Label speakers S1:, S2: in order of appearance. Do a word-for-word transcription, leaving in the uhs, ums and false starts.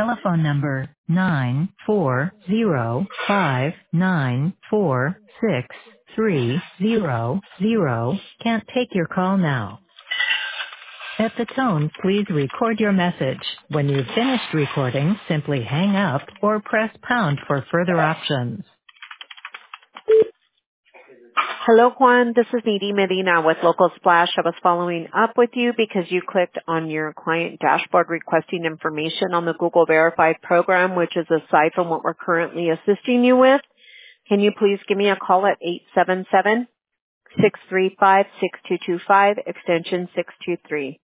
S1: telephone number nine four zero five nine four six three zero zero can't take your call now. At the tone, please record your message. When you've finished recording, simply hang up or press pound for further options.
S2: Hello, Juan. This is Needy Medina with Local Splash. I was following up with you because you clicked on your client dashboard requesting information on the Google Verified program, which is aside from what we're currently assisting you with. Can you please give me a call at eight seven seven, six three five, six two two five, extension six two three.